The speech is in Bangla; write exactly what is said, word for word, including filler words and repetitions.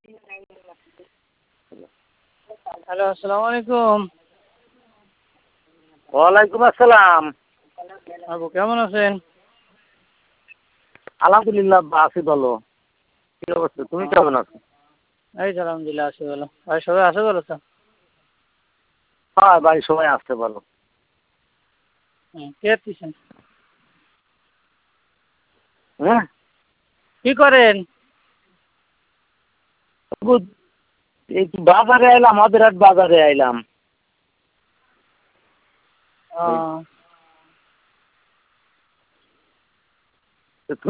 হ্যালো, আসসালামু আলাইকুম। ওয়ালাইকুম আসসালাম। আবু কেমন আছেন? আলহামদুলিল্লাহ আছি ভালো। কি অবস্থা, তুমি কেমন আছো? এই তো আলহামদুলিল্লাহ আছি ভালো। ভাই সবাই আছে ভালো তো? হ্যাঁ বাড়ির সবাই আসতে ভালো। হুম, কে আসতেছেন? হ্যাঁ কি করেন? এই বাজারে আইলাম, আমাদের হাট বাজারে আইলাম। ও